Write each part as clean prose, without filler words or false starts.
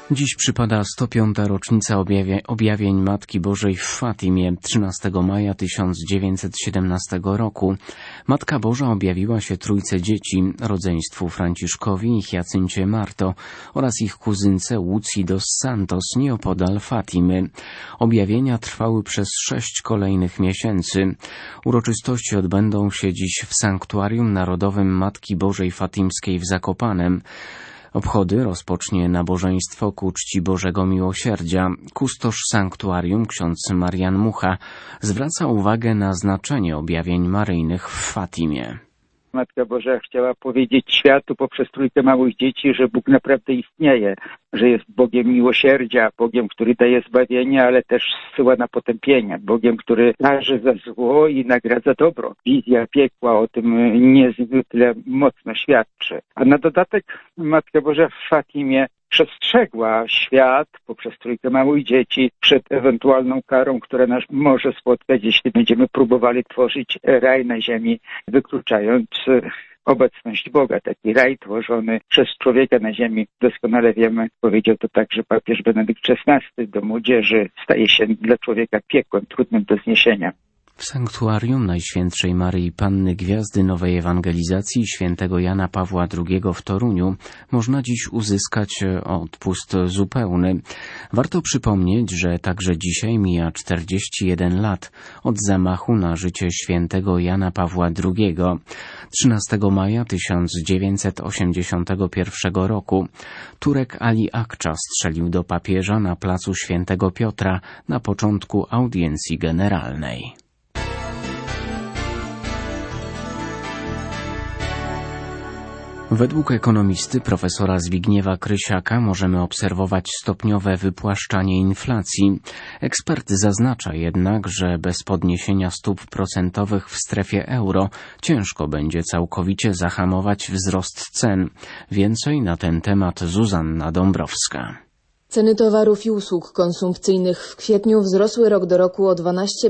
Dziś przypada 105. rocznica objawień Matki Bożej w Fatimie 13 maja 1917 roku. Matka Boża objawiła się trójce dzieci, rodzeństwu Franciszkowi i Hiacyncie Marto oraz ich kuzynce Łucji dos Santos nieopodal Fatimy. Objawienia trwały przez 6 kolejnych miesięcy. Uroczystości odbędą się dziś w Sanktuarium Narodowym Matki Bożej Fatimskiej w Zakopanem. Obchody rozpocznie nabożeństwo ku czci Bożego Miłosierdzia. Kustosz sanktuarium, ksiądz Marian Mucha, zwraca uwagę na znaczenie objawień maryjnych w Fatimie. Matka Boża chciała powiedzieć światu poprzez trójkę małych dzieci, że Bóg naprawdę istnieje, że jest Bogiem miłosierdzia, Bogiem, który daje zbawienie, ale też zsyła na potępienie, Bogiem, który każe za zło i nagradza dobro. Wizja piekła o tym niezwykle mocno świadczy. A na dodatek Matka Boża w Fatimie przestrzegła świat poprzez trójkę małych dzieci przed ewentualną karą, która nas może spotkać, jeśli będziemy próbowali tworzyć raj na ziemi, wykluczając obecność Boga. Taki raj tworzony przez człowieka na ziemi, doskonale wiemy, powiedział to także papież Benedykt XVI, do młodzieży staje się dla człowieka piekłem, trudnym do zniesienia. W Sanktuarium Najświętszej Maryi Panny Gwiazdy Nowej Ewangelizacji świętego Jana Pawła II w Toruniu można dziś uzyskać odpust zupełny. Warto przypomnieć, że także dzisiaj mija 41 lat od zamachu na życie świętego Jana Pawła II. 13 maja 1981 roku Turek Ali Akça strzelił do papieża na placu Świętego Piotra na początku audiencji generalnej. Według ekonomisty profesora Zbigniewa Krysiaka możemy obserwować stopniowe wypłaszczanie inflacji. Ekspert zaznacza jednak, że bez podniesienia stóp procentowych w strefie euro ciężko będzie całkowicie zahamować wzrost cen. Więcej na ten temat Zuzanna Dąbrowska. Ceny towarów i usług konsumpcyjnych w kwietniu wzrosły rok do roku o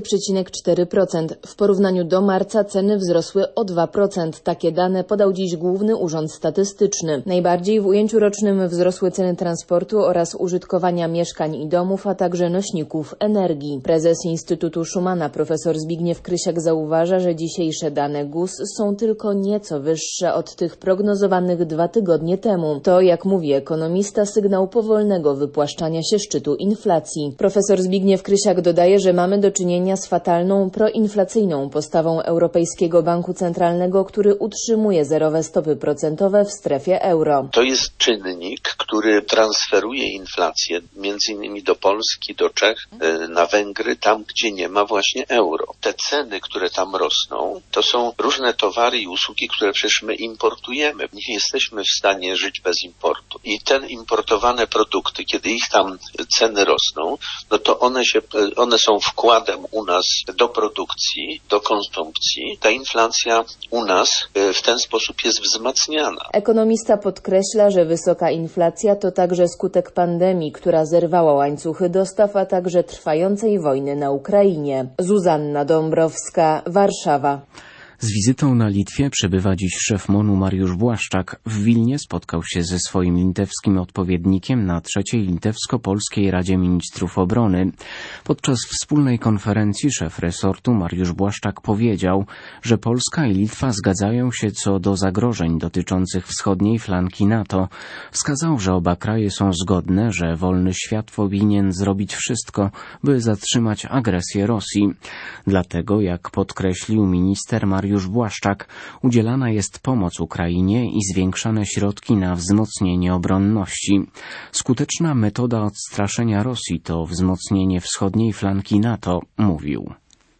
12,4%. W porównaniu do marca ceny wzrosły o 2%. Takie dane podał dziś Główny Urząd Statystyczny. Najbardziej w ujęciu rocznym wzrosły ceny transportu oraz użytkowania mieszkań i domów, a także nośników energii. Prezes Instytutu Schumana profesor Zbigniew Krysiak zauważa, że dzisiejsze dane GUS są tylko nieco wyższe od tych prognozowanych 2 tygodnie temu. To, jak mówi ekonomista, sygnał powolnego wypłaszczania się szczytu inflacji. Profesor Zbigniew Krysiak dodaje, że mamy do czynienia z fatalną proinflacyjną postawą Europejskiego Banku Centralnego, który utrzymuje zerowe stopy procentowe w strefie euro. To jest czynnik, który transferuje inflację między innymi do Polski, do Czech, na Węgry, tam gdzie nie ma właśnie euro. Te ceny, które tam rosną, to są różne towary i usługi, które przecież my importujemy. Nie jesteśmy w stanie żyć bez importu. I te importowane produkty, kiedy ich tam ceny rosną, no to one są wkładem u nas do produkcji, do konsumpcji. Ta inflacja u nas w ten sposób jest wzmacniana. Ekonomista podkreśla, że wysoka inflacja to także skutek pandemii, która zerwała łańcuchy dostaw, a także trwającej wojny na Ukrainie. Zuzanna Dąbrowska, Warszawa. Z wizytą na Litwie przebywa dziś szef MON-u Mariusz Błaszczak. W Wilnie spotkał się ze swoim litewskim odpowiednikiem na III Litewsko-Polskiej Radzie Ministrów Obrony. Podczas wspólnej konferencji szef resortu Mariusz Błaszczak powiedział, że Polska i Litwa zgadzają się co do zagrożeń dotyczących wschodniej flanki NATO. Wskazał, że oba kraje są zgodne, że wolny świat powinien zrobić wszystko, by zatrzymać agresję Rosji. Dlatego, jak podkreślił minister Mariusz Błaszczak, udzielana jest pomoc Ukrainie i zwiększane środki na wzmocnienie obronności. Skuteczna metoda odstraszenia Rosji to wzmocnienie wschodniej flanki NATO, mówił.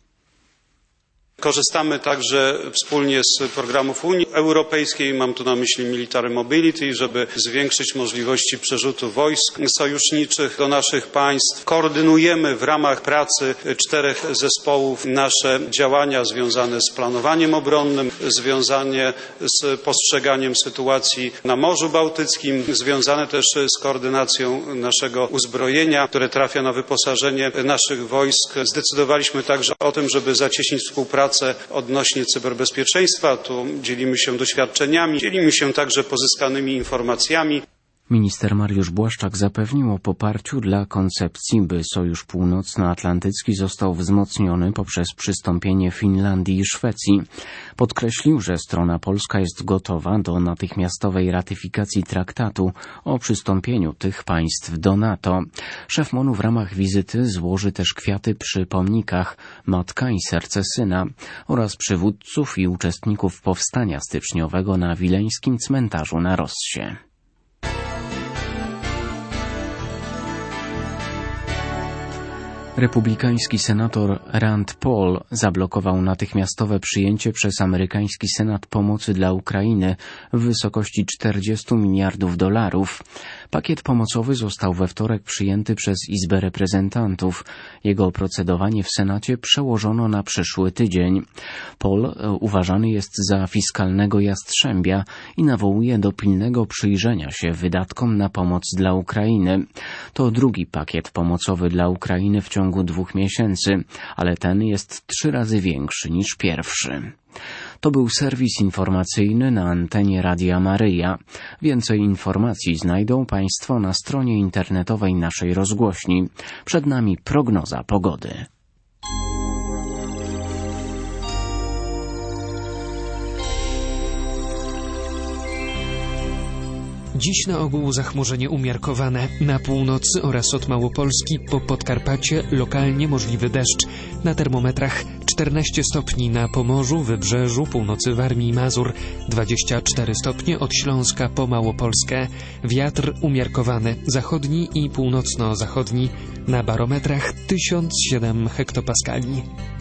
Korzystamy także wspólnie z programów Unii Europejskiej, mam tu na myśli Military Mobility, żeby zwiększyć możliwości przerzutu wojsk sojuszniczych do naszych państw. Koordynujemy w ramach pracy 4 zespołów nasze działania związane z planowaniem obronnym, związane z postrzeganiem sytuacji na Morzu Bałtyckim, związane też z koordynacją naszego uzbrojenia, które trafia na wyposażenie naszych wojsk. Zdecydowaliśmy także o tym, żeby zacieśnić współpracę odnośnie cyberbezpieczeństwa. Tu dzielimy się doświadczeniami, dzielimy się także pozyskanymi informacjami. Minister Mariusz Błaszczak zapewnił o poparciu dla koncepcji, by Sojusz Północnoatlantycki został wzmocniony poprzez przystąpienie Finlandii i Szwecji. Podkreślił, że strona polska jest gotowa do natychmiastowej ratyfikacji traktatu o przystąpieniu tych państw do NATO. Szef MON-u w ramach wizyty złoży też kwiaty przy pomnikach Matka i Serce Syna oraz przywódców i uczestników powstania styczniowego na wileńskim cmentarzu na Rossie. Republikański senator Rand Paul zablokował natychmiastowe przyjęcie przez amerykański Senat pomocy dla Ukrainy w wysokości $40 miliardów. Pakiet pomocowy został we wtorek przyjęty przez Izbę Reprezentantów. Jego procedowanie w Senacie przełożono na przyszły tydzień. Paul uważany jest za fiskalnego jastrzębia i nawołuje do pilnego przyjrzenia się wydatkom na pomoc dla Ukrainy. To drugi pakiet pomocowy dla Ukrainy w ciągu 2 miesięcy, ale ten jest 3 razy większy niż pierwszy. To był serwis informacyjny na antenie Radia Maryja. Więcej informacji znajdą Państwo na stronie internetowej naszej rozgłośni. Przed nami prognoza pogody. Dziś na ogół zachmurzenie umiarkowane. Na północy oraz od Małopolski po Podkarpacie lokalnie możliwy deszcz. Na termometrach 14 stopni na Pomorzu, Wybrzeżu, północy Warmii i Mazur, 24 stopnie od Śląska po Małopolskę. Wiatr umiarkowany, zachodni i północno-zachodni. Na barometrach 1007 hektopaskali.